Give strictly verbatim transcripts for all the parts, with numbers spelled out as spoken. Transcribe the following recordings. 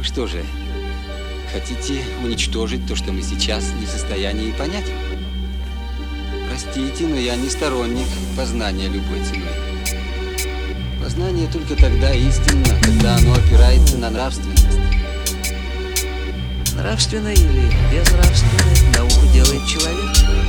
Что же, хотите уничтожить то, что мы сейчас не в состоянии понять? Простите, но я не сторонник познания любой ценой. Познание только тогда истинно, когда оно опирается на нравственность. Нравственное или безнравственное науку делает человек.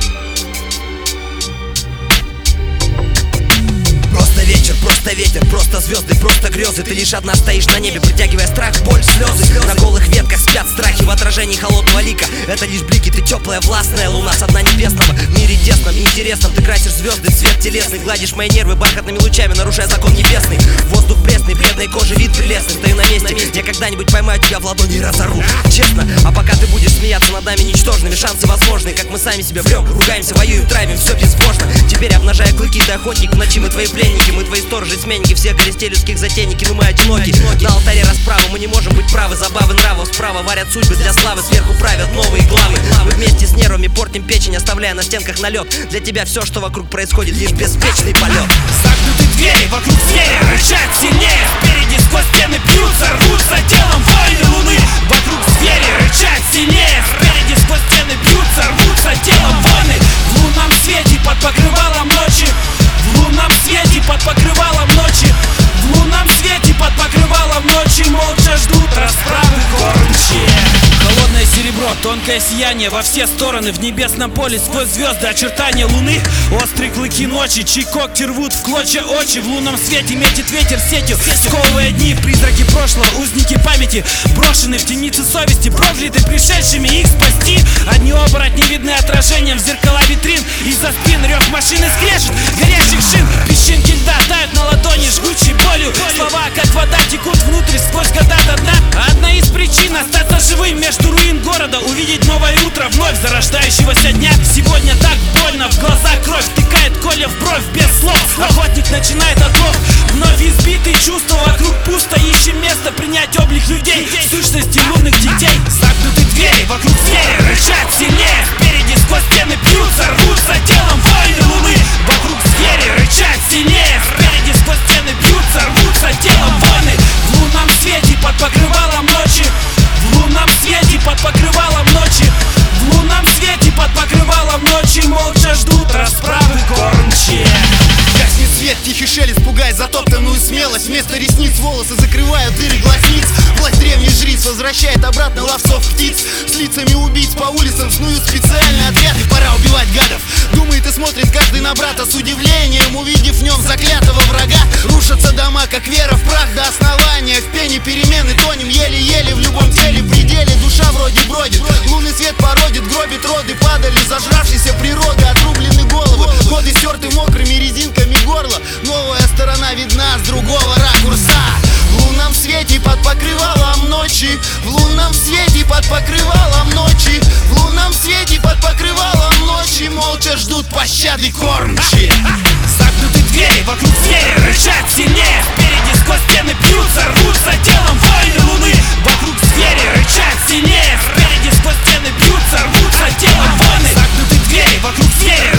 Просто вечер, просто ветер, просто звезды, просто грезы. Ты лишь одна стоишь на небе, притягивая страх, боль, слезы. На голых ветках спят страхи в отражении холодного лика. Это лишь блики, ты теплая, властная луна со дна небесного. В мире тесном, интересном ты красишь звезды, цвет телесный. Гладишь мои нервы бархатными лучами, нарушая закон небесный. Воздух пресный, бледной кожи, вид прелестный. Стою на месте, я когда-нибудь поймаю тебя в ладони и разору. Честно, а пока ты будешь смеяться над нами ничтожными, шансы возможны. Как мы сами себя врем, ругаемся, воюем, травим, все безбожно. Теперь обнажая клыки, ты охотник, в ночи мы твои пленники. Мы твои сторожи, сменники, все горестей людских затейники. Но мы одиноки, на алтаре расправы. Мы не можем быть правы, забавы нравов справа варят судьбы для славы, сверху правят новые главы. Мы вместе с нервами портим печень, оставляя на стенках налет. Для тебя все, что вокруг происходит, лишь беспечный полет. Замкнуты двери, вокруг звери рычат сильнее. Впереди сквозь стены бьются, рвутся телом войны луны. Вокруг звери рычат сильнее. Впереди сквозь стены бьются, рвутся телом войны. В лунном свете под покрывалом ночи. В лунном свете под покрывалом ночи. В лунном свете под покрывалом ночи. Молча ждут расправы гончие. Холодное серебро, тонкое сияние во все стороны. В небесном поле сквозь звезды очертания луны. Острые клыки ночи, чьи когти рвут в клочья очи. В лунном свете метит ветер сетью, сковывая дни. Призраки прошлого, узники памяти, брошены в темницы совести, прокляты пришедшими их спасти. Одни оборотни видны отражением в зеркала витрин. Из-за спин рев машины скрежет горящих шин. Песчинки льда тают на ладони жгучей болью. Слова как вода текут внутрь сквозь года до дна. Одна из причин остаться живым между руин города, увидеть новое утро вновь зарождающегося дня. Сегодня так больно, в глаза кровь втыкает коля в бровь без слов. Охотник начинает отлов, вновь избитые чувства. Вокруг пусто, ищем место принять облик людей, сущности лунных детей. Замкнуты двери, вокруг звери рычат сильнее. Впереди сквозь стены бьются, рвутся телом войны луны. Вокруг звери рычат сильнее. Впереди сквозь стены бьются, рвутся телом войны. В лунном свете под покрывалом ночи. В лунном свете под покрывалом ночи. В лунном свете под покрывалом ночи. Молча ждут расправы гончие. Гаснет свет, тихий шелест пугает затоптанную смелость. Вместо ресниц волосы закрывают дыры глазниц. Власть древних жриц возвращает обратно ловцов птиц. С лицами убийц по улицам снуют специальный отряд. И пора убивать гадов. Думает и смотрит каждый на брата с удивлением, увидев в нем заклятого врага. Рушатся дома, как вера в прах до основания. В пене перемены тонем еле-еле. В любом теле пределе душа вроде бродит. Лунный свет породит, гробит роды. Падали зажравшейся природы, отрублены головы. Годы стерты мокрыми резинками горла. Новая сторона видна с другого ракурса. В лунном свете под покрывалом ночи. В лунном свете под покрывалом ночи. В лунном свете под покрывалом ночи. Молча ждут пощады кормчие. Замкнуты двери, вокруг звери рычат сильнее. Впереди сквозь стены бьются, рвутся телом войны луны. Вокруг звери рычат сильнее. Впереди сквозь стены бьются, рвутся телом войны. Замкнуты двери, вокруг звери